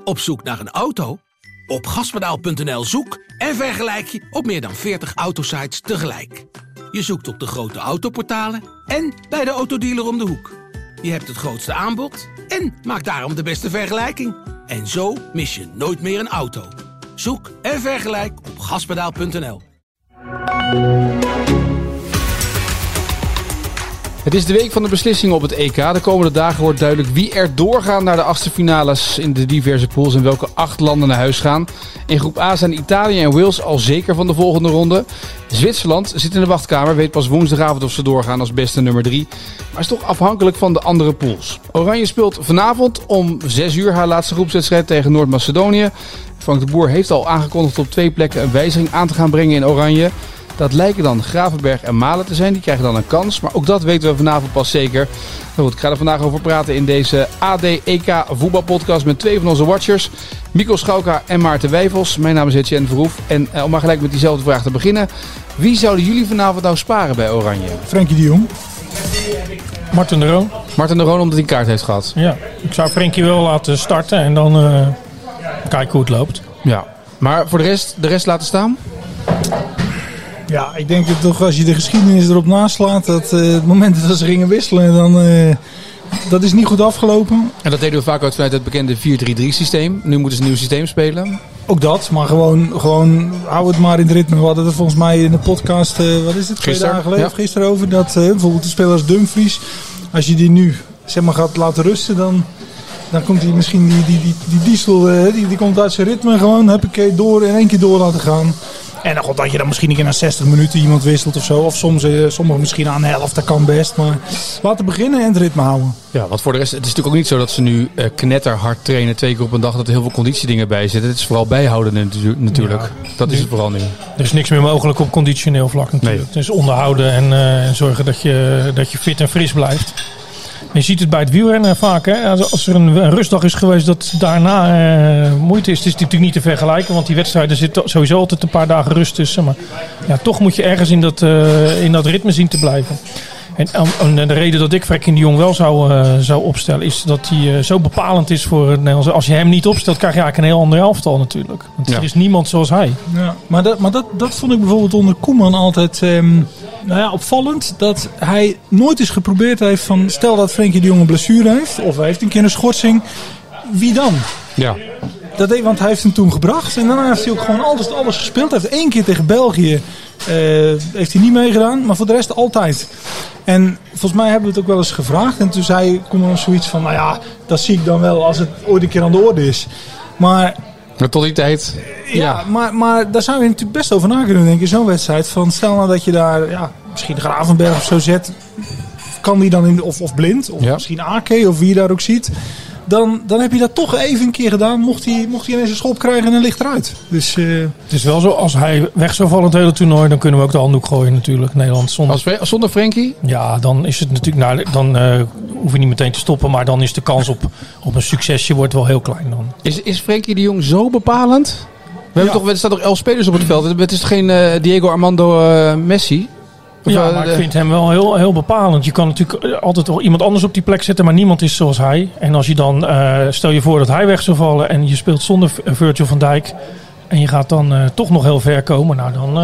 Op zoek naar een auto? Op Gaspedaal.nl zoek en vergelijk je op meer dan 40 autosites tegelijk. Je zoekt op de grote autoportalen en bij de autodealer om de hoek. Je hebt het grootste aanbod en maakt daarom de beste vergelijking. En zo mis je nooit meer een auto. Zoek en vergelijk op Gaspedaal.nl. Het is de week van de beslissingen op het EK. De komende dagen wordt duidelijk wie er doorgaan naar de achtste finales in de diverse pools en welke 8 landen naar huis gaan. In groep A zijn Italië en Wales al zeker van de volgende ronde. Zwitserland zit in de wachtkamer, weet pas woensdagavond of ze doorgaan als beste nummer 3. Maar is toch afhankelijk van de andere pools. Oranje speelt vanavond om 6 uur haar laatste groepswedstrijd tegen Noord-Macedonië. Frank de Boer heeft al aangekondigd op 2 plekken een wijziging aan te gaan brengen in Oranje. Dat lijken dan Gravenberg en Malen te zijn. Die krijgen dan een kans. Maar ook dat weten we vanavond pas zeker. Nou goed, ik ga er vandaag over praten in deze AD-EK voetbalpodcast met 2 van onze watchers. Mikko Schauka en Maarten Wijfels. Mijn naam is Etienne Verhoef. En om maar gelijk met diezelfde vraag te beginnen. Wie zouden jullie vanavond nou sparen bij Oranje? Frenkie de Jong. Martin de Roon. Martin de Roon omdat hij een kaart heeft gehad. Ja, ik zou Frenkie wel laten starten en dan kijken hoe het loopt. Ja, maar voor de rest laten staan? Ja, ik denk dat toch als je de geschiedenis erop naslaat, dat het moment dat ze gingen wisselen, dan dat is niet goed afgelopen. En dat deden we vaak uit vanuit het bekende 4-3-3 systeem. Nu moeten ze een nieuw systeem spelen. Ook dat, maar gewoon hou het maar in het ritme. We hadden het volgens mij in de podcast, wat is het, 2 dagen geleden of gisteren over. Dat bijvoorbeeld de speler als Dumfries, als je die nu zeg maar gaat laten rusten, dan komt hij misschien die diesel, die komt uit zijn ritme gewoon, huppakee, door in 1 keer door laten gaan. En dan dat je dan misschien een keer na 60 minuten iemand wisselt of zo. Of soms sommigen misschien aan de helft, dat kan best. Maar laten beginnen en het ritme houden. Ja, want voor de rest, het is natuurlijk ook niet zo dat ze nu knetterhard trainen 2 keer op een dag. Dat er heel veel conditiedingen bij zitten. Het is vooral bijhouden natuurlijk. Ja, dat is het vooral nu. Er is niks meer mogelijk op conditioneel vlak natuurlijk. Nee. Het is onderhouden en zorgen dat je fit en fris blijft. Je ziet het bij het wielrennen vaak. Hè? Als er een rustdag is geweest dat daarna moeite is. Het is natuurlijk niet te vergelijken. Want die wedstrijden zitten sowieso altijd een paar dagen rust tussen. Maar ja, toch moet je ergens in dat ritme zien te blijven. En de reden dat ik Frenkie de Jong wel zou opstellen is dat hij zo bepalend is voor het Nederlands. Als je hem niet opstelt krijg je eigenlijk een heel ander elftal natuurlijk. Want er is niemand zoals hij. Ja, maar dat vond ik bijvoorbeeld onder Koeman altijd opvallend. Dat hij nooit eens geprobeerd heeft van stel dat Frenkie de Jong een blessure heeft. Of hij heeft een keer een schorsing. Wie dan? Ja. Want hij heeft hem toen gebracht. En daarna heeft hij ook gewoon alles gespeeld. Hij heeft 1 keer tegen België heeft hij niet meegedaan. Maar voor de rest altijd. En volgens mij hebben we het ook wel eens gevraagd. En toen zei Koeman zoiets van, nou ja, dat zie ik dan wel als het ooit een keer aan de orde is. Maar tot die tijd. Ja. Maar daar zou je natuurlijk best over na kunnen denken. Zo'n wedstrijd van stel nou dat je daar misschien Gravenberg of zo zet. Kan die dan of Blind. Of misschien Ake of wie je daar ook ziet. Dan heb je dat toch even een keer gedaan. Mocht hij ineens een schop krijgen en dan ligt eruit. Dus, het is wel zo, als hij weg zou vallen het hele toernooi, dan kunnen we ook de handdoek gooien natuurlijk. Nederland zonder Frenkie? Ja, dan is het natuurlijk, dan hoef je niet meteen te stoppen. Maar dan is de kans op een succesje wordt wel heel klein dan. Is Frenkie de Jong zo bepalend? Er staan toch 11 spelers op het veld. Het is geen Diego Armando Messi. Maar ik vind hem wel heel, heel bepalend. Je kan natuurlijk altijd iemand anders op die plek zetten, maar niemand is zoals hij. En als je dan, stel je voor dat hij weg zou vallen en je speelt zonder Virgil van Dijk en je gaat dan toch nog heel ver komen, nou dan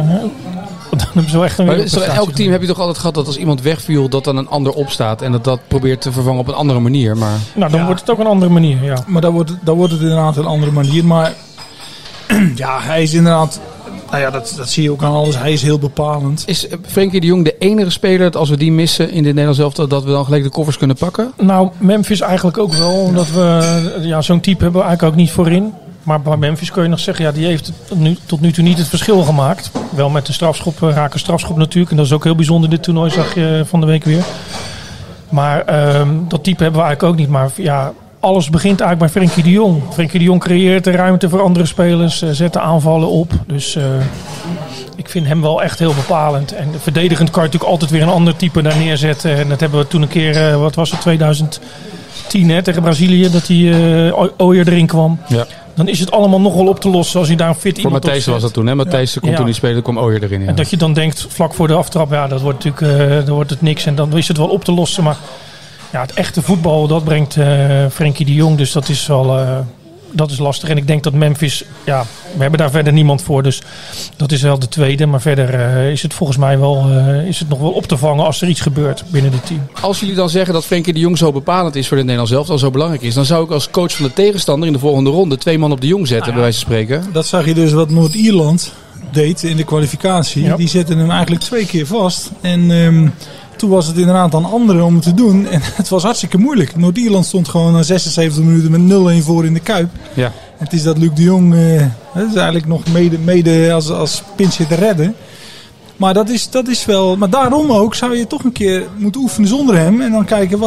hebben ze wel echt een maar elk team heb je toch altijd gehad dat als iemand wegviel, dat dan een ander opstaat en dat probeert te vervangen op een andere manier. Maar nou, dan wordt het ook een andere manier, ja. Maar dan wordt het inderdaad een andere manier. Maar ja, hij is inderdaad. Nou ja, dat zie je ook aan alles. Hij is heel bepalend. Is Frenkie de Jong de enige speler dat als we die missen in dit Nederlands elftal dat we dan gelijk de koffers kunnen pakken? Nou, Memphis eigenlijk ook wel. Omdat we zo'n type hebben we eigenlijk ook niet voorin. Maar bij Memphis kun je nog zeggen, die heeft tot nu toe niet het verschil gemaakt. Wel met een raken strafschop natuurlijk. En dat is ook heel bijzonder dit toernooi, zag je van de week weer. Maar dat type hebben we eigenlijk ook niet. Maar ja, alles begint eigenlijk bij Frenkie de Jong. Frenkie de Jong creëert de ruimte voor andere spelers, zet de aanvallen op. Dus ik vind hem wel echt heel bepalend. En verdedigend kan je natuurlijk altijd weer een ander type daar neerzetten. En dat hebben we toen een keer, 2010 tegen Brazilië, dat die Ooyer erin kwam. Ja. Dan is het allemaal nog wel op te lossen als je daar een fit iemand op zet. Voor Matthijs was dat toen, hè? Matthijs kon toen niet spelen, kwam Ooyer erin. Ja. En dat je dan denkt, vlak voor de aftrap, dat wordt natuurlijk dan wordt het niks. En dan is het wel op te lossen, maar ja, het echte voetbal, dat brengt Frenkie de Jong. Dus dat is wel dat is lastig. En ik denk dat Memphis, we hebben daar verder niemand voor. Dus dat is wel de tweede. Maar verder is het volgens mij wel, is het nog wel op te vangen als er iets gebeurt binnen dit team. Als jullie dan zeggen dat Frenkie de Jong zo bepalend is voor de Nederlands elftal, zo belangrijk is, dan zou ik als coach van de tegenstander in de volgende ronde 2 man op de Jong zetten, bij wijze van spreken. Dat zag je dus wat Noord-Ierland deed in de kwalificatie. Ja. Die zetten hem eigenlijk 2 keer vast. En toen was het inderdaad aan anderen om het te doen. En het was hartstikke moeilijk. Noord-Ierland stond gewoon na 76 minuten met 0-1 voor in de Kuip. Ja. En het is dat Luc de Jong dat is eigenlijk nog mede als pinch te redden. Maar dat is wel. Maar daarom ook zou je toch een keer moeten oefenen zonder hem. En dan kijken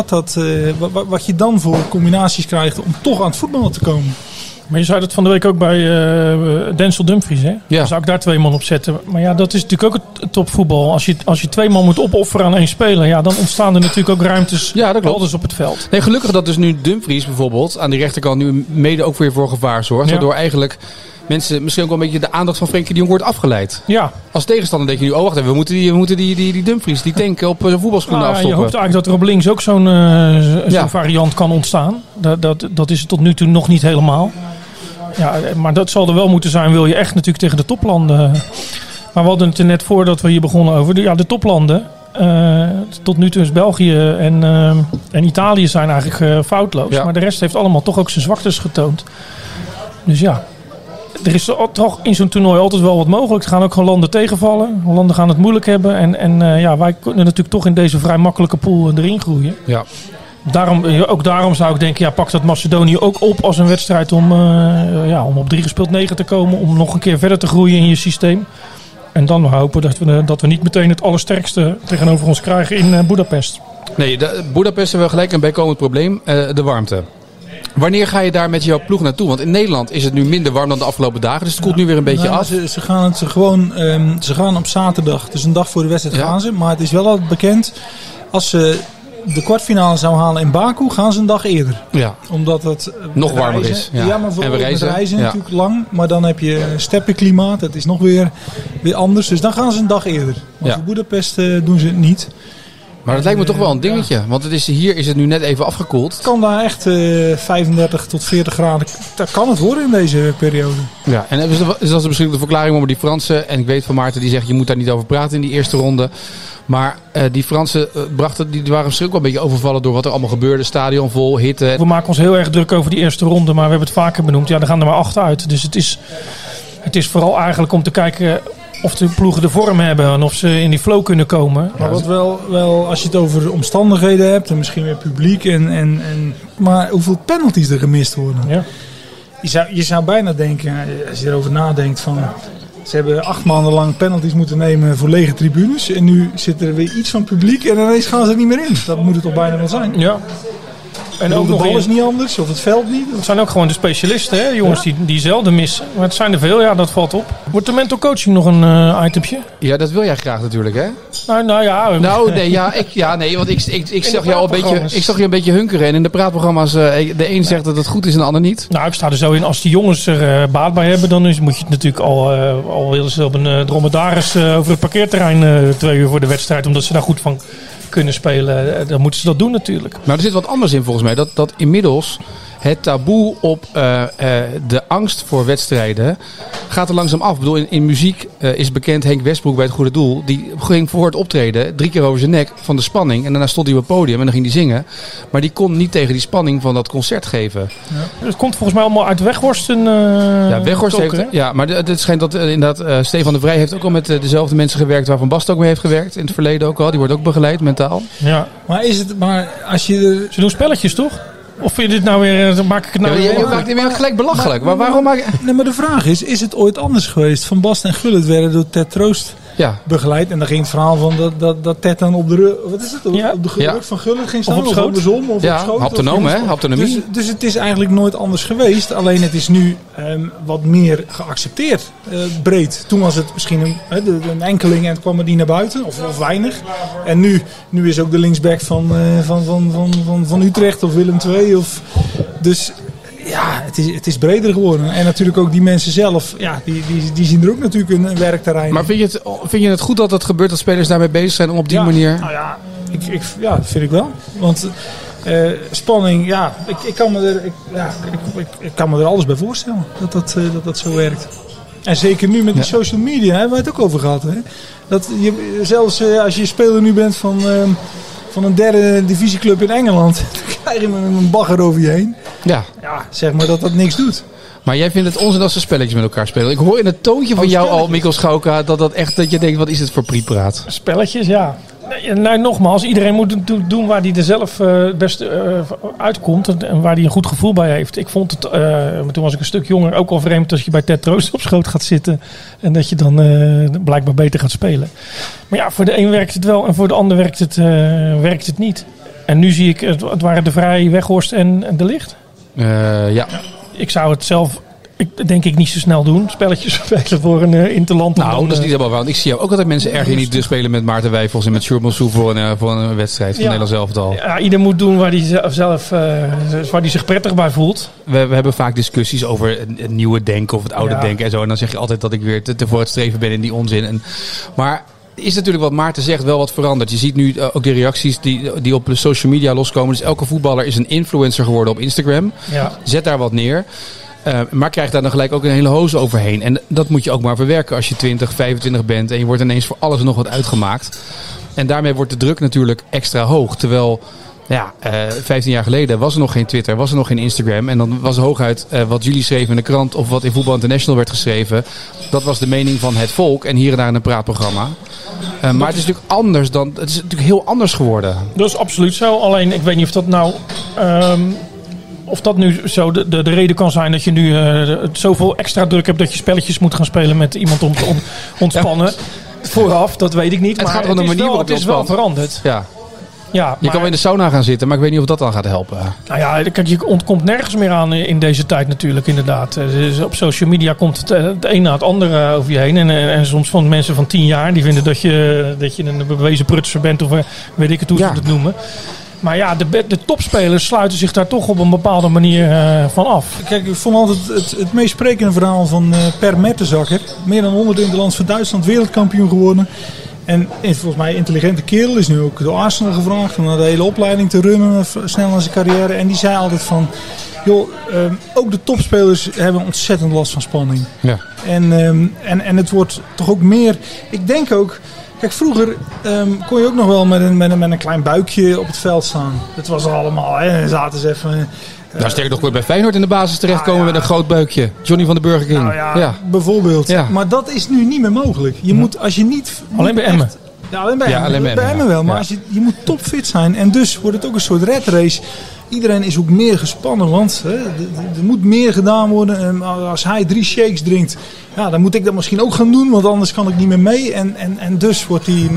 wat je dan voor combinaties krijgt om toch aan het voetballen te komen. Maar je zei dat van de week ook bij Denzel Dumfries, hè? Ja. Dan zou ik daar 2 man op zetten. Maar ja, dat is natuurlijk ook het topvoetbal. Als je 2 man moet opofferen aan 1 speler, dan ontstaan er natuurlijk ook ruimtes elders op het veld. Nee, gelukkig dat dus nu Dumfries bijvoorbeeld aan die rechterkant nu mede ook weer voor gevaar zorgt. Waardoor eigenlijk mensen misschien ook wel een beetje de aandacht van Frenkie de Jong wordt afgeleid. Ja. Als tegenstander denk je nu, wacht even, we moeten die Dumfries, die tank op zijn voetbalschoenen afstoppen. Je hoopt eigenlijk dat er op links ook zo'n variant kan ontstaan. Dat is het tot nu toe nog niet helemaal. Ja, maar dat zal er wel moeten zijn, wil je echt natuurlijk tegen de toplanden. Maar we hadden het er net voordat we hier begonnen over. De toplanden, tot nu toe is België en Italië zijn eigenlijk foutloos. Ja. Maar de rest heeft allemaal toch ook zijn zwaktes getoond. Dus ja, er is toch in zo'n toernooi altijd wel wat mogelijk. Er gaan ook gewoon landen tegenvallen. Landen gaan het moeilijk hebben. En wij kunnen natuurlijk toch in deze vrij makkelijke pool erin groeien. Ja. Daarom zou ik denken, pak dat Macedonië ook op als een wedstrijd om op 3 gespeeld 9 te komen. Om nog een keer verder te groeien in je systeem. En dan hopen dat we niet meteen het allersterkste tegenover ons krijgen in Budapest. Nee, Budapest hebben we gelijk een bijkomend probleem. De warmte. Wanneer ga je daar met jouw ploeg naartoe? Want in Nederland is het nu minder warm dan de afgelopen dagen. Dus het koelt nu weer een beetje af. Ze gaan op zaterdag, dus een dag voor de wedstrijd gaan ze. Maar het is wel al bekend, als ze de kwartfinale zou halen in Baku, gaan ze een dag eerder. Ja. Omdat het nog warmer is. Ja, maar voor reizen natuurlijk lang. Maar dan heb je steppenklimaat. Dat is nog weer anders. Dus dan gaan ze een dag eerder. Maar voor Budapest doen ze het niet. Maar dat lijkt me toch wel een dingetje. Want hier is het nu net even afgekoeld. Het kan daar echt 35 tot 40 graden. Dat kan het worden in deze periode. Ja, en is dat misschien de verklaring om die Fransen. En ik weet van Maarten die zegt je moet daar niet over praten in die eerste ronde. Maar die Fransen die waren misschien ook wel een beetje overvallen door wat er allemaal gebeurde. Stadion vol, hitte. We maken ons heel erg druk over die eerste ronde. Maar we hebben het vaker benoemd. Ja, er gaan er maar 8 uit. Dus het is vooral eigenlijk om te kijken of de ploegen de vorm hebben en of ze in die flow kunnen komen. Maar wat wel als je het over omstandigheden hebt en misschien weer publiek maar hoeveel penalties er gemist worden. Ja. Je zou bijna denken, als je erover nadenkt van ze hebben 8 maanden lang penalties moeten nemen voor lege tribunes en nu zit er weer iets van publiek en ineens gaan ze er niet meer in. Dat moet het toch bijna wel zijn. Ja. En ook de bal is niet anders, of het veld niet. Het zijn ook gewoon de specialisten, hè? Jongens die zelden missen. Maar het zijn er veel, dat valt op. Wordt de mental coaching nog een itempje? Ja, dat wil jij graag natuurlijk, hè? Want ik zag jou een beetje hunkeren. En in de praatprogramma's, de een zegt dat het goed is en de ander niet. Nou, ik sta er zo in, als die jongens er baat bij hebben, dan moet je het natuurlijk al willen ze op een dromedaris over het parkeerterrein 2 uur voor de wedstrijd, omdat ze daar goed van kunnen spelen, dan moeten ze dat doen natuurlijk. Maar er zit wat anders in volgens mij. Dat inmiddels het taboe op de angst voor wedstrijden gaat er langzaam af. Ik bedoel, in muziek is bekend Henk Westbroek bij Het Goede Doel. Die ging voor het optreden 3 keer over zijn nek van de spanning. En daarna stond hij op het podium en dan ging hij zingen. Maar die kon niet tegen die spanning van dat concert geven. Ja. Het komt volgens mij allemaal uit Weghorst. Weghorst heeft... Ja, maar het schijnt dat inderdaad Stefan de Vrij heeft ook al met dezelfde mensen gewerkt waar Van Basten ook mee heeft gewerkt. In het verleden ook al. Die wordt ook begeleid mentaal. Ja. Maar als je... Ze doen spelletjes toch? Of vind je dit nou weer, maak ik het nou weer... Je maakt het weer gelijk belachelijk. Maar waarom maak je... Nee, maar de vraag is het ooit anders geweest? Van Basten en Gullit werden door Ted Troost begeleid. En dan ging het verhaal van dat Ted dan op de rug... Wat is het? Op de rug van Gullit ging staan? Of op de zon? Of op schoot? Haptonomie. Dus het is eigenlijk nooit anders geweest. Alleen het is nu wat meer geaccepteerd. Breed. Toen was het misschien een enkeling en kwam er niet naar buiten. Of weinig. En nu is ook de linksback van Utrecht of Willem II. Dus ja, het is breder geworden. En natuurlijk ook die mensen zelf, die zien er ook natuurlijk een werkterrein. Maar vind je het goed dat het gebeurt dat spelers daarmee bezig zijn om op die manier... Nou ja, dat vind ik wel. Want Spanning, ja, ik kan me er alles bij voorstellen dat zo werkt. En zeker nu met die social media, hebben we het ook over gehad. Hè? Dat je, zelfs als je speler nu bent van een derde divisieclub in Engeland, dan krijg je een bagger over je heen. Ja, zeg maar dat niks doet. Maar jij vindt het onzin als ze spelletjes met elkaar spelen. Ik hoor in het toontje van jou al, Mikkel Schauka, dat je denkt, wat is het voor priepraat? Spelletjes, ja. Nou, nogmaals, iedereen moet doen waar hij er zelf het beste uitkomt en waar hij een goed gevoel bij heeft. Ik vond het, toen was ik een stuk jonger, ook al vreemd als je bij Ted Troost op schoot gaat zitten en dat je dan blijkbaar beter gaat spelen. Maar ja, voor de een werkt het wel en voor de ander werkt het niet. En nu zie ik, het waren De Vrij, Weghorst en De Ligt. Ja. Ik zou het zelf, denk ik, niet zo snel doen. Spelletjes spelen voor een interland. Nou, dat is niet helemaal waar. Want ik zie ook altijd mensen erg niet spelen met Maarten Wijfels en met Sjoerd Mansou voor een wedstrijd van Nederland zelf al. Ja, ieder moet doen waar hij zich prettig bij voelt. We hebben vaak discussies over het nieuwe denken of het oude denken en zo. En dan zeg je altijd dat ik weer te vooruitstreven ben in die onzin. Maar is natuurlijk wat Maarten zegt wel wat veranderd. Je ziet nu ook de reacties die op de social media loskomen. Dus elke voetballer is een influencer geworden op Instagram. Ja. Zet daar wat neer. Maar krijgt daar dan gelijk ook een hele hoos overheen. En dat moet je ook maar verwerken als je 20, 25 bent. En je wordt ineens voor alles en nog wat uitgemaakt. En daarmee wordt de druk natuurlijk extra hoog. Terwijl 15 jaar geleden was er nog geen Twitter, was er nog geen Instagram. En dan was hooguit wat jullie schreven in de krant of wat in Voetbal International werd geschreven. Dat was de mening van het volk en hier en daar in een praatprogramma. Maar het is natuurlijk anders het is natuurlijk heel anders geworden. Dat is absoluut zo. Alleen ik weet niet of dat nou of dat nu zo de reden kan zijn dat je nu zoveel extra druk hebt dat je spelletjes moet gaan spelen met iemand om te ontspannen. Vooraf, dat weet ik niet. Het gaat om de manier waarop het is wel veranderd. Ja. Ja, je kan wel in de sauna gaan zitten, maar ik weet niet of dat dan gaat helpen. Nou ja, kijk, je ontkomt nergens meer aan in deze tijd natuurlijk, inderdaad. Dus op social media komt het een na het andere over je heen. En soms van mensen van 10 jaar, die vinden dat je een bewezen prutser bent of weet ik het hoe ze het noemen. Maar ja, de topspelers sluiten zich daar toch op een bepaalde manier van af. Kijk, ik vond altijd het meest sprekende verhaal van Per Mertesacker. Meer dan 100 interlands voor Duitsland, wereldkampioen geworden. En volgens mij een intelligente kerel, is nu ook door Arsenal gevraagd om naar de hele opleiding te runnen, snel naar zijn carrière. En die zei altijd van, joh, ook de topspelers hebben ontzettend last van spanning. Ja. En het wordt toch ook meer, ik denk ook, kijk, vroeger kon je ook nog wel met een klein buikje op het veld staan. Dat was er allemaal, hè. En zaten ze even. Sterker nog, bij Feyenoord in de basis terechtkomen met een groot buikje. Johnny van de Burger King. Nou bijvoorbeeld. Ja. Maar dat is nu niet meer mogelijk. Je moet, als je niet alleen bij Emmen. Ja, alleen bij Emmen wel. Maar als je moet topfit zijn. En dus wordt het ook een soort red race. Iedereen is ook meer gespannen. Want er moet meer gedaan worden. En als hij 3 shakes drinkt, dan moet ik dat misschien ook gaan doen. Want anders kan ik niet meer mee. En dus wordt die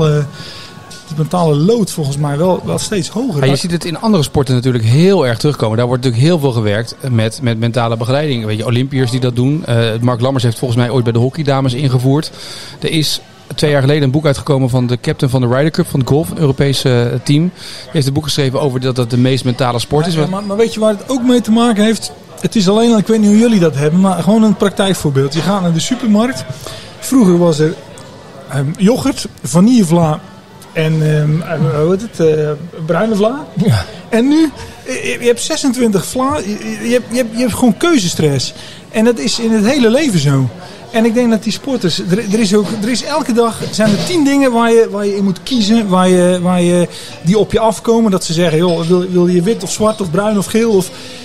mentale lood volgens mij wel steeds hoger. Je ziet het in andere sporten natuurlijk heel erg terugkomen. Daar wordt natuurlijk heel veel gewerkt met mentale begeleiding. Weet je, Olympiërs die dat doen. Mark Lammers heeft volgens mij ooit bij de hockeydames ingevoerd. Er is 2 jaar geleden een boek uitgekomen van de captain van de Ryder Cup van het golf, een Europese team. Die heeft een boek geschreven over dat het de meest mentale sport is. Maar weet je waar het ook mee te maken heeft? Het is alleen, ik weet niet hoe jullie dat hebben, maar gewoon een praktijkvoorbeeld. Je gaat naar de supermarkt. Vroeger was er yoghurt, vanillevla en bruine vla. Ja. En nu, je hebt 26 vla, je hebt gewoon keuzestress. En dat is in het hele leven zo. En ik denk dat die sporters, er is elke dag, zijn er 10 dingen waar je in moet kiezen, waar je die op je afkomen. Dat ze zeggen, joh, wil je wit of zwart of bruin of geel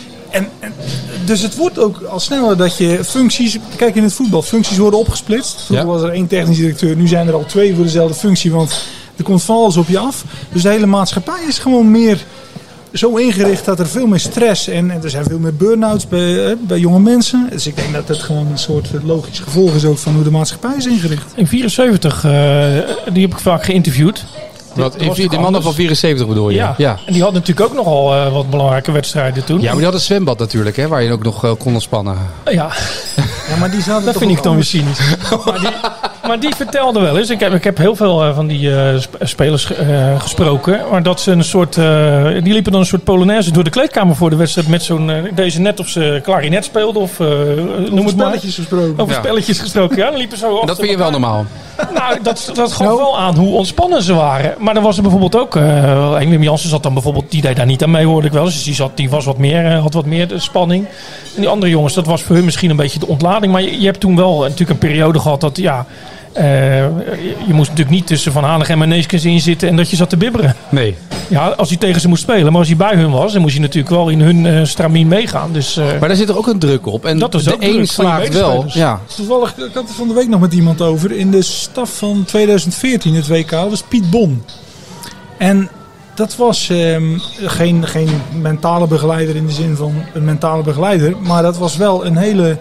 dus het wordt ook al sneller dat je functies, kijk in het voetbal, functies worden opgesplitst. Vroeger was er 1 technisch directeur, nu zijn er al 2 voor dezelfde functie, want er komt van alles op je af. Dus de hele maatschappij is gewoon meer zo ingericht dat er veel meer stress en er zijn veel meer burn-outs bij jonge mensen. Dus ik denk dat het gewoon een soort logisch gevolg is ook van hoe de maatschappij is ingericht. In 74, die heb ik vaak geïnterviewd. Die mannen van 74 bedoel je? Ja. En die had natuurlijk ook nogal wat belangrijke wedstrijden toen. Ja, maar die had een zwembad natuurlijk, hè, waar je ook nog kon ontspannen. Ja, maar die zaten dat vind ik dan weer cynisch. Maar die vertelde wel eens. Ik heb heel veel van die spelers gesproken. Maar dat ze een soort... die liepen dan een soort polonaise door de kleedkamer voor de wedstrijd. Met zo'n... deze net of ze klarinet speelden. Of noem het maar. Spelletjes gesproken. Over spelletjes gesproken. Ja, dan liepen zo En dat vind je wel normaal? Nou, dat gaf wel aan hoe ontspannen ze waren. Maar dan was er bijvoorbeeld ook... Wim Jansen zat dan bijvoorbeeld... Die deed daar niet aan mee, hoorde ik wel. Dus die was had wat meer de spanning. En die andere jongens, dat was voor hun misschien een beetje de ontlading. Maar je hebt toen wel natuurlijk een periode gehad dat... je moest natuurlijk niet tussen Van Hanegem en Neeskens in zitten en dat je zat te bibberen. Nee. Ja, als hij tegen ze moest spelen. Maar als hij bij hun was, dan moest je natuurlijk wel in hun stramien meegaan. Dus, maar daar zit er ook een druk op. En dat is de een slaagt wel. Ja. Toevallig, ik had er van de week nog met iemand over. In de staf van 2014, het WK, was Piet Bon. En dat was geen mentale begeleider in de zin van een mentale begeleider. Maar dat was wel een hele...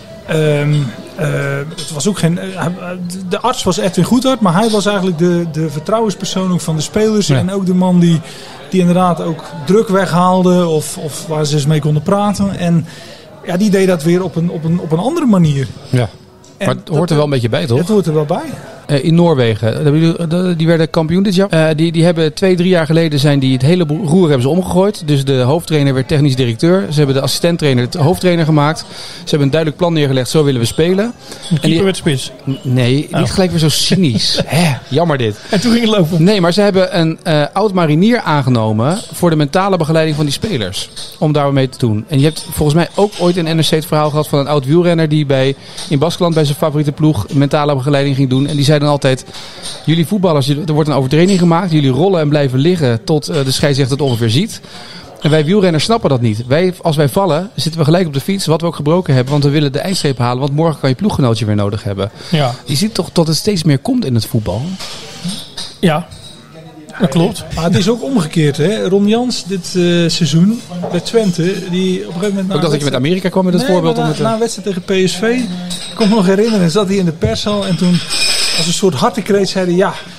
het was ook geen... de arts was Edwin Goedhart, maar hij was eigenlijk de vertrouwenspersoon ook van de spelers. Ja. En ook de man die inderdaad ook druk weghaalde of waar ze eens mee konden praten. En ja, die deed dat weer op een andere manier. Ja. Maar het hoort er wel een beetje bij, toch? Het hoort er wel bij. In Noorwegen, die werden kampioen dit jaar. Die hebben 2-3 jaar geleden het hele roer hebben ze omgegooid. Dus de hoofdtrainer werd technisch directeur. Ze hebben de assistenttrainer de hoofdtrainer gemaakt. Ze hebben een duidelijk plan neergelegd, zo willen we spelen. De keeper werd spits. Nee, niet gelijk weer zo cynisch. Jammer dit. En toen ging het lopen. Nee, maar ze hebben een oud marinier aangenomen voor de mentale begeleiding van die spelers. Om daar mee te doen. En je hebt volgens mij ook ooit in NRC het verhaal gehad van een oud wielrenner die in Baskeland bij zijn favoriete ploeg mentale begeleiding ging doen. En die zei dan altijd, jullie voetballers, er wordt een overtreding gemaakt. Jullie rollen en blijven liggen tot de scheidsrechter het ongeveer ziet. En wij wielrenners snappen dat niet. Als wij vallen, zitten we gelijk op de fiets, wat we ook gebroken hebben. Want we willen de eindstreep halen, want morgen kan je ploeggenootje weer nodig hebben. Ja. Je ziet toch dat het steeds meer komt in het voetbal? Ja, dat klopt. Maar het is ook omgekeerd, hè? Ron Jans dit seizoen bij Twente, die op een gegeven moment... Ook dat je met Amerika kwam met het voorbeeld. Na een wedstrijd tegen PSV, ik kon me nog herinneren, zat hij in de perszaal en toen als een soort hartekreet zeiden,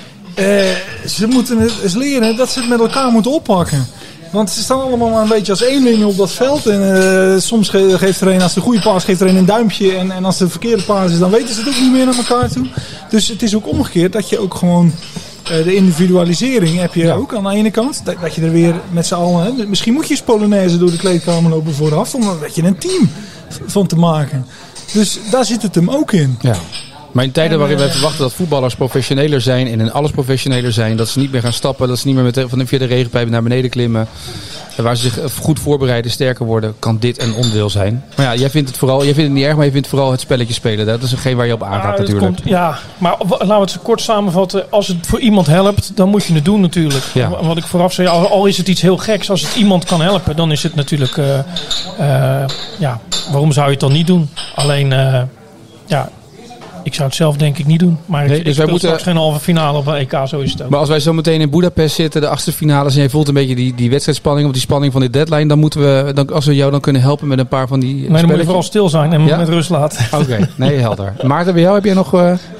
ze moeten het eens leren dat ze het met elkaar moeten oppakken. Want ze staan allemaal een beetje als eenlingen op dat veld. En soms geeft er een, als de goede paas, geeft er een duimpje. En als de verkeerde paas is, dan weten ze het ook niet meer naar elkaar toe. Dus het is ook omgekeerd dat je ook gewoon... de individualisering heb je ook aan de ene kant. Dat je er weer met z'n allen... Hè, misschien moet je eens Polonaise door de kleedkamer lopen vooraf. Om er een team van te maken. Dus daar zit het hem ook in. Ja. Maar in tijden waarin wij verwachten dat voetballers professioneler zijn en in alles professioneler zijn, dat ze niet meer gaan stappen, dat ze niet meer via de regenpijp naar beneden klimmen, waar ze zich goed voorbereiden, sterker worden, kan dit een onderdeel zijn. Maar ja, jij vindt het niet erg, maar je vindt vooral het spelletje spelen. Dat is geen waar je op aangaat natuurlijk. Maar laten we het kort samenvatten. Als het voor iemand helpt, dan moet je het doen natuurlijk. Ja. Wat ik vooraf zei, al is het iets heel geks, als het iemand kan helpen, dan is het natuurlijk, waarom zou je het dan niet doen? Alleen, ik zou het zelf denk ik niet doen. Maar dus ik speel straks geen halve finale op een EK, zo is het ook. Maar als wij zo meteen in Budapest zitten, de achtste finales, en jij voelt een beetje die wedstrijdspanning of die spanning van die deadline, dan moeten we, als we jou dan kunnen helpen met een paar van die dan moet je vooral stil zijn en met rust laten. Oké, nee, helder. Maarten, bij jou heb jij nog...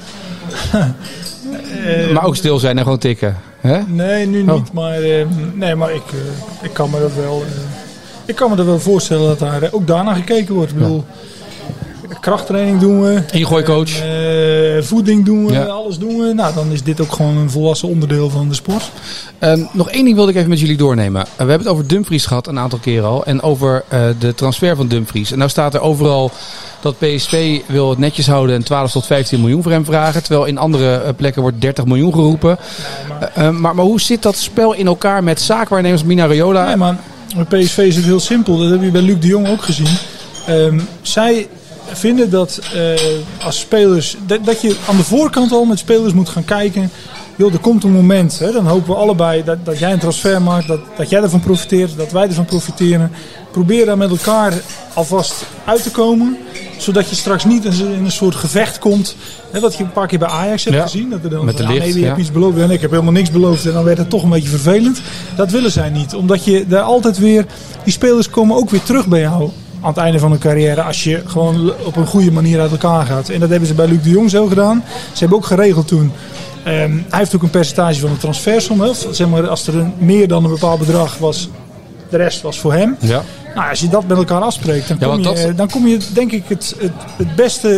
maar ook stil zijn en gewoon tikken? Hè? Nee, nu niet. Maar ik kan me dat wel... ik kan me er wel voorstellen dat daar ook daarna gekeken wordt. Ik bedoel... Krachttraining doen we. Ingooicoach. Voeding doen we. Alles doen we. Nou, dan is dit ook gewoon een volwassen onderdeel van de sport. Nog één ding wilde ik even met jullie doornemen. We hebben het over Dumfries gehad een aantal keer al. En over de transfer van Dumfries. En nou staat er overal dat PSV wil het netjes houden en 12 tot 15 miljoen voor hem vragen. Terwijl in andere plekken wordt 30 miljoen geroepen. Maar hoe zit dat spel in elkaar met zaakwaarnemers Mina Raiola? Nee, maar bij PSV is het heel simpel. Dat heb je bij Luc de Jong ook gezien. Zij vinden dat als spelers dat je aan de voorkant al met spelers moet gaan kijken. Joh, er komt een moment, hè, dan hopen we allebei dat jij een transfer maakt, dat jij ervan profiteert, dat wij ervan profiteren. Probeer daar met elkaar alvast uit te komen, zodat je straks niet in een soort gevecht komt. Hè, wat je een paar keer bij Ajax hebt gezien. Dat er dan met de licht, je hebt iets beloofd en ik heb helemaal niks beloofd en dan werd het toch een beetje vervelend. Dat willen zij niet, omdat je daar altijd weer, die spelers komen ook weer terug bij jou aan het einde van hun carrière, als je gewoon op een goede manier uit elkaar gaat. En dat hebben ze bij Luc de Jong zo gedaan. Ze hebben ook geregeld toen. Hij heeft ook een percentage van de transfersom. Zeg maar, als er meer dan een bepaald bedrag was, de rest was voor hem. Ja. Nou, als je dat met elkaar afspreekt, dan kom je denk ik het beste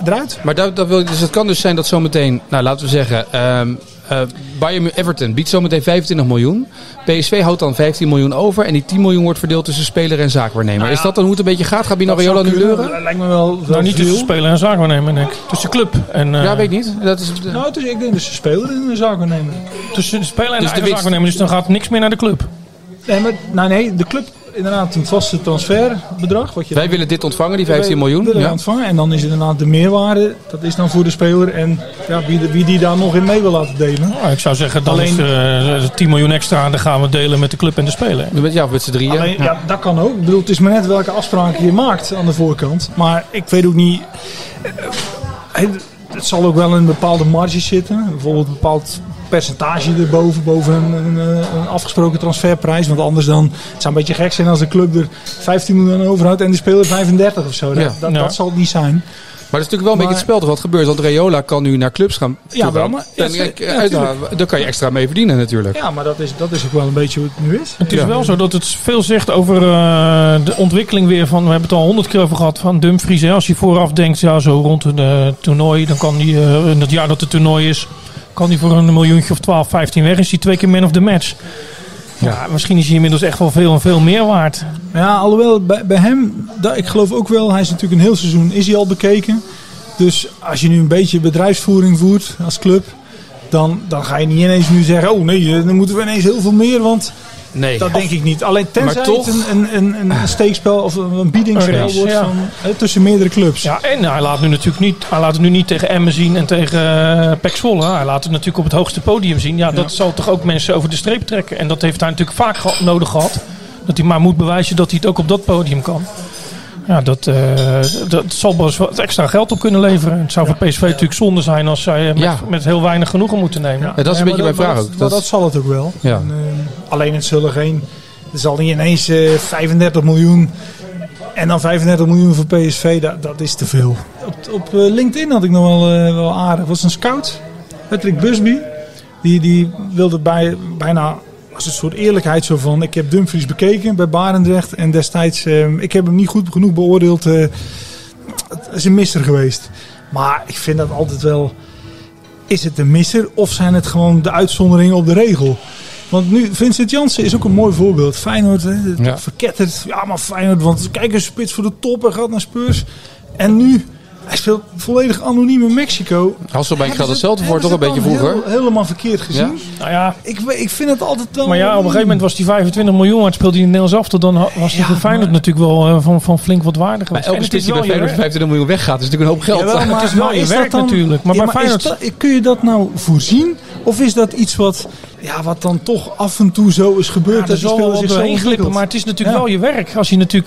eruit. Maar dus het kan dus zijn dat zometeen, nou laten we zeggen, Everton biedt zometeen 25 miljoen. PSV houdt dan 15 miljoen over. En die 10 miljoen wordt verdeeld tussen speler en zaakwaarnemer. Nou ja, is dat dan hoe het een beetje gaat? Gaat Bino Raiola nu leuren? Dat lijkt me wel niet tussen speler en zaakwaarnemer, denk ik. Tussen club en... ja, weet ik niet. Dat is ik denk tussen speler en de zaakwaarnemer. Tussen de speler en de zaakwaarnemer. Dus dan gaat niks meer naar de club. Nee, de club... Inderdaad, een vaste transferbedrag. Wij willen dit ontvangen, die 15 miljoen. Ontvangen. En dan is het inderdaad de meerwaarde. Dat is dan voor de speler. En wie die daar nog in mee wil laten delen. Ik zou zeggen, dan is 10 miljoen extra. Dan gaan we delen met de club en de speler. Ja, met z'n drieën. Ja, dat kan ook. Ik bedoel, het is maar net welke afspraken je maakt aan de voorkant. Maar ik weet ook niet... Het zal ook wel in een bepaalde marge zitten. Bijvoorbeeld een bepaald percentage erboven, boven een afgesproken transferprijs. Want anders dan, het zou een beetje gek zijn als de club er 15 miljoen overhoudt en de speler 35 of zo. Dat zal het niet zijn. Maar dat is natuurlijk wel een beetje het spel wat gebeurt. Want Raiola kan nu naar clubs gaan. Ja, wel, maar... daar kan je extra mee verdienen natuurlijk. Ja, maar dat is ook wel een beetje hoe het nu is. Het is wel zo dat het veel zegt over de ontwikkeling weer van... We hebben het al 100 keer over gehad van Dumfries. Hè. Als je vooraf denkt, ja, zo rond een toernooi... dan kan hij in het jaar dat het toernooi is... kan hij voor een miljoentje of 12, 15 weg. Is hij 2 keer man of the match. Ja, misschien is hij inmiddels echt wel veel en veel meer waard. Ja, alhoewel bij hem, ik geloof ook wel, hij is natuurlijk een heel seizoen, is hij al bekeken. Dus als je nu een beetje bedrijfsvoering voert als club, dan ga je niet ineens nu zeggen, oh nee, dan moeten we ineens heel veel meer, want... Nee. Dat denk ik niet. Alleen tenzij toch, het een steekspel of een biedingsspel wordt tussen meerdere clubs. Ja, en hij laat het nu niet tegen Emmen zien en tegen PEC Zwolle. Hij laat het natuurlijk op het hoogste podium zien. Ja, dat zal toch ook mensen over de streep trekken. En dat heeft hij natuurlijk vaak nodig gehad. Dat hij maar moet bewijzen dat hij het ook op dat podium kan. Ja, dat zal wel eens wat extra geld op kunnen leveren. Het zou voor PSV natuurlijk zonde zijn als zij met heel weinig genoegen moeten nemen. Ja, dat is een beetje mijn vraag ook. Dat zal het ook wel. Ja. En, alleen het zal niet ineens 35 miljoen en dan 35 miljoen voor PSV. Dat is te veel. Op LinkedIn had ik nog wel aardig. Dat was een scout, Patrick Busby. Die wilde bijna... als een soort eerlijkheid zo van... ik heb Dumfries bekeken bij Barendrecht... en destijds, ik heb hem niet goed genoeg beoordeeld. Het is een misser geweest. Maar ik vind dat altijd wel... is het een misser of zijn het gewoon de uitzonderingen op de regel? Want nu, Vincent Janssen is ook een mooi voorbeeld. Feyenoord, verketterd. Ja, maar Feyenoord, want kijk, een spits voor de top en gaat naar Spurs. En nu... hij speelt volledig anoniem in Mexico. Hasselbank gaat hetzelfde voor, toch een beetje vroeger. Helemaal verkeerd gezien. Ja? Nou ja. Ik vind het altijd wel... Maar ja, op een gegeven moment was die 25 miljoen... maar speelde hij in Nederlands af. Dan was hij voor Feyenoord natuurlijk wel van flink wat waardig geweest. Elke spits die bij Feyenoord 25 miljoen weggaat... is natuurlijk een hoop geld. Jawel, maar het is wel je werk natuurlijk. Maar bij Feyenoord... kun je dat nou voorzien? Of is dat iets wat dan toch af en toe zo is gebeurd? Dat zal wel doorheen glippen, maar het is natuurlijk wel je werk. Als je natuurlijk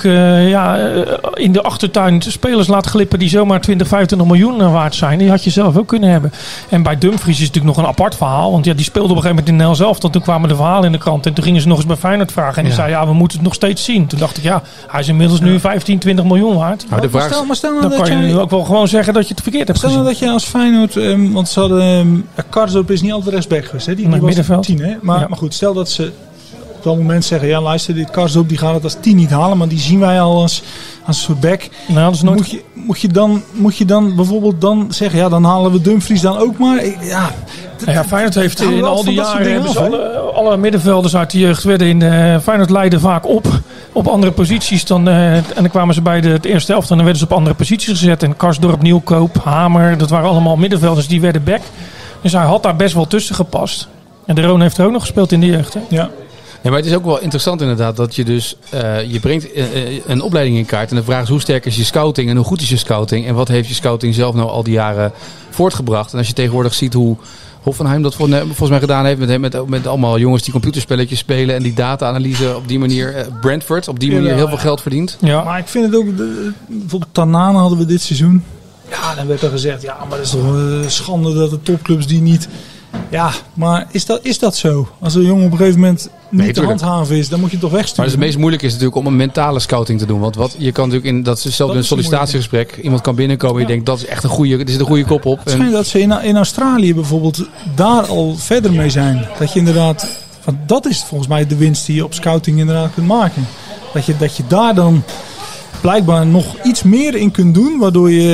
in de achtertuin spelers laat glippen... die zomaar 20, 25 miljoen waard zijn. Die had je zelf ook kunnen hebben. En bij Dumfries is het natuurlijk nog een apart verhaal. Want die speelde op een gegeven moment in Nel zelf. Toen kwamen de verhalen in de krant. En toen gingen ze nog eens bij Feyenoord vragen. En die zei, we moeten het nog steeds zien. Toen dacht ik, hij is inmiddels nu 15, 20 miljoen waard. Maar stel nou dan dat kan je nu ook wel gewoon zeggen dat je het verkeerd hebt gezien. Stel nou dat je als Feyenoord... want ze hadden... Karsdorp is niet altijd rechtsback geweest. Hè? Die was middenveld. 10, hè? Maar goed, stel dat ze... op dat moment zeggen, ja luister, dit Karsdorp die gaat het als 10 niet halen, maar die zien wij al als een soort back. Nou, moet je dan bijvoorbeeld dan zeggen, dan halen we Dumfries dan ook maar. Feyenoord heeft in al die jaren alle middenvelders uit de jeugd werden in Feyenoord leiden vaak op andere posities dan en dan kwamen ze bij het eerste elftal en dan werden ze op andere posities gezet. En Karsdorp, Nieuwkoop, Hamer, dat waren allemaal middenvelders die werden back. Dus hij had daar best wel tussen gepast. En de Roon heeft er ook nog gespeeld in de jeugd. Hè? Ja. Ja, maar het is ook wel interessant inderdaad dat je dus... je brengt een opleiding in kaart. En de vraag is hoe sterk is je scouting en hoe goed is je scouting. En wat heeft je scouting zelf nou al die jaren voortgebracht. En als je tegenwoordig ziet hoe Hoffenheim dat volgens mij gedaan heeft. Met allemaal jongens die computerspelletjes spelen. En die data-analyse op die manier... Brentford op die manier heel veel geld verdient. Ja. Maar ik vind het ook... bijvoorbeeld Tanane hadden we dit seizoen. Ja, dan werd er gezegd... ja, maar dat is toch schande dat de topclubs die niet... Ja, maar is dat zo? Als een jongen op een gegeven moment niet te handhaven is, dan moet je het toch wegsturen. Maar het meest moeilijk is natuurlijk om een mentale scouting te doen. Want je kan natuurlijk dat is hetzelfde in een sollicitatiegesprek. Iemand kan binnenkomen en je denkt, dat is echt er zit een goede kop op. Het schijnt dat ze in Australië bijvoorbeeld daar al verder mee zijn. Dat je inderdaad, want dat is volgens mij de winst die je op scouting inderdaad kunt maken. Dat je daar dan blijkbaar nog iets meer in kunt doen, waardoor je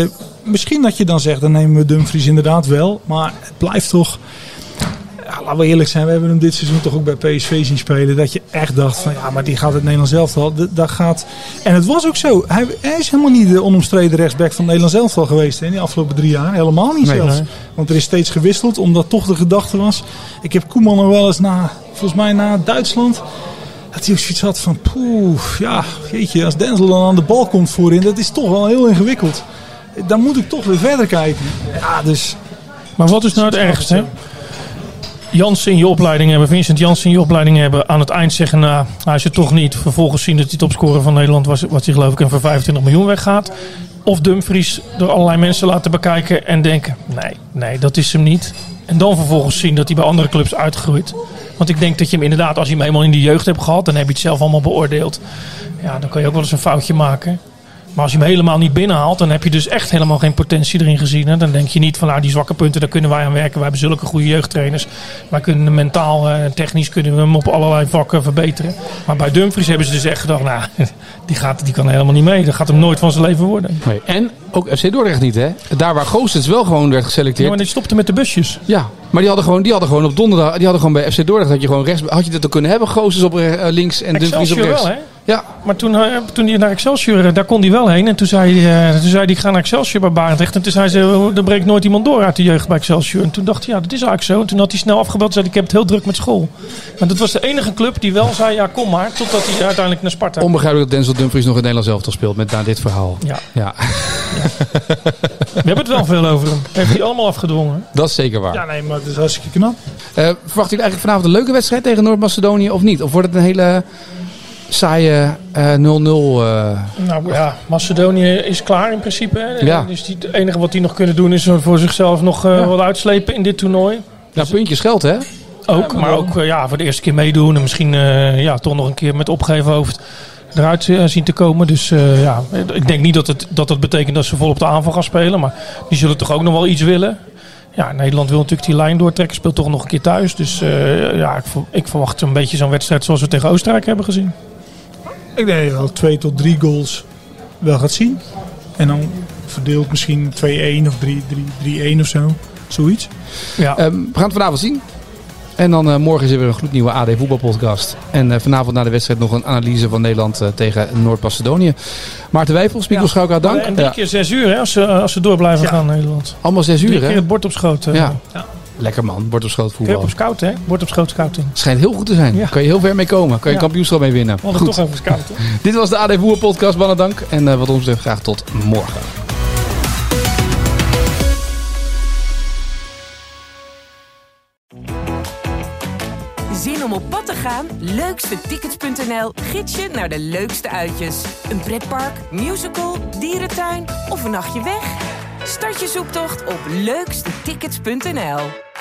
misschien dat je dan zegt, dan nemen we Dumfries inderdaad wel. Maar het blijft toch... Ja, laten we eerlijk zijn, we hebben hem dit seizoen toch ook bij PSV zien spelen. Dat je echt dacht van ja, maar die gaat het Nederlands elftal. Dat gaat... En het was ook zo. Hij is helemaal niet de onomstreden rechtsback van het Nederlands elftal geweest in die afgelopen 3 jaar. Helemaal niet zelfs. Nee. Want er is steeds gewisseld, omdat toch de gedachte was. Ik heb Koeman nog wel eens volgens mij na Duitsland... Dat hij ook zoiets had van, jeetje, als Denzel dan aan de bal komt voorin, dat is toch wel heel ingewikkeld. Dan moet ik toch weer verder kijken. Ja, dus... Maar wat is nou het ergste? Jansen in je opleiding hebben, Vincent Jansen in je opleiding hebben, aan het eind zeggen, hij is het toch niet. Vervolgens zien dat hij topscorer van Nederland was, wat hij geloof ik voor 25 miljoen weggaat. Of Dumfries door allerlei mensen laten bekijken en denken, nee, dat is hem niet. En dan vervolgens zien dat hij bij andere clubs uitgroeit. Want ik denk dat je hem inderdaad, als je hem eenmaal in de jeugd hebt gehad, dan heb je het zelf allemaal beoordeeld. Ja, dan kan je ook wel eens een foutje maken. Maar als je hem helemaal niet binnenhaalt, dan heb je dus echt helemaal geen potentie erin gezien. Hè? Dan denk je niet van die zwakke punten, daar kunnen wij aan werken. Wij hebben zulke goede jeugdtrainers. Wij kunnen hem mentaal en technisch kunnen we hem op allerlei vakken verbeteren. Maar bij Dumfries hebben ze dus echt gedacht, die kan helemaal niet mee. Dat gaat hem nooit van zijn leven worden. Nee. En ook FC Dordrecht niet, hè? Daar waar Goossens wel gewoon werd geselecteerd. Ja, maar die stopte met de busjes. Ja, maar die hadden gewoon op donderdag, die hadden gewoon bij FC Dordrecht, had je gewoon rechts, had je dat ook kunnen hebben, Goossens op links en Dumfries op rechts. Wel, hè? Ja. Maar toen hij naar Excelsior, daar kon hij wel heen. En toen zei hij, ik ga naar Excelsior bij Barendrecht. En toen zei ze, er breekt nooit iemand door uit de jeugd bij Excelsior. En toen dacht hij, dat is eigenlijk zo. En toen had hij snel afgebeld en zei, ik heb het heel druk met school. Maar dat was de enige club die wel zei, ja kom maar. Totdat hij uiteindelijk naar Sparta. Onbegrijpelijk dat Denzel Dumfries nog in Nederland zelf speelt met dit verhaal. Ja. We hebben het wel veel over hem. Heeft hij allemaal afgedwongen. Dat is zeker waar. Ja, nee, maar het is hartstikke knap. Verwachten jullie eigenlijk vanavond een leuke wedstrijd tegen Noord-Macedonië of niet? Of wordt het een hele saaie 0-0? Nou ja, Macedonië is klaar in principe. Hè? Ja. Dus het enige wat die nog kunnen doen is voor zichzelf nog wat uitslepen in dit toernooi. Ja, puntjes geld hè? Ook, maar ook voor de eerste keer meedoen. En misschien toch nog een keer met opgeheven hoofd eruit zien te komen. Dus ik denk niet dat het betekent dat ze vol op de aanval gaan spelen. Maar die zullen toch ook nog wel iets willen. Ja, Nederland wil natuurlijk die lijn doortrekken. Speelt toch nog een keer thuis. Dus ik verwacht een beetje zo'n wedstrijd zoals we tegen Oostenrijk hebben gezien. Ik denk dat je wel 2 tot 3 goals wel gaat zien. En dan verdeeld misschien 2-1 of 3-1 of zo. Zoiets. Ja. We gaan het vanavond zien. En dan morgen is er weer een gloednieuwe AD voetbalpodcast. En vanavond na de wedstrijd nog een analyse van Nederland tegen Noord-Macedonië. Maarten Wijfel, Spiegel Schouka, dank. En 3 keer 6 uur hè, als ze door blijven gaan Nederland. Allemaal 6 uur 3 keer het bord op schoot. Ja. Lekker man, bord op schoot voetbal. Op scout hè, bord op schoot scouting. Schijnt heel goed te zijn. Ja. Kan je heel ver mee komen. Kan je kampioenschap mee winnen. We hadden toch even scouten. Dit was de AD voetbalpodcast, mannen dank. En wat ons betreft graag tot morgen. Zin om op pad te gaan? Leukstetickets.nl gids je naar de leukste uitjes. Een pretpark, musical, dierentuin of een nachtje weg? Start je zoektocht op leukstetickets.nl.